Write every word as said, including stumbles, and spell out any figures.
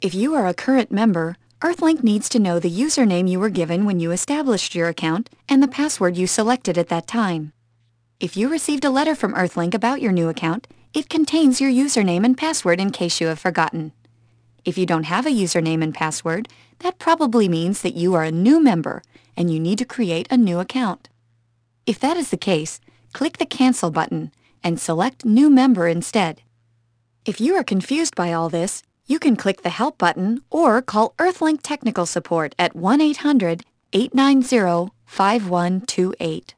If you are a current member, Earthlink needs to know the username you were given when you established your account and the password you selected at that time. If you received a letter from Earthlink about your new account, it contains your username and password in case you have forgotten. If you don't have a username and password, that probably means that you are a new member and you need to create a new account. If that is the case, click the Cancel button and select New Member instead. If you are confused by all this, you can click the Help button or call Earthlink Technical Support at one eight hundred, eight nine zero, five one two eight.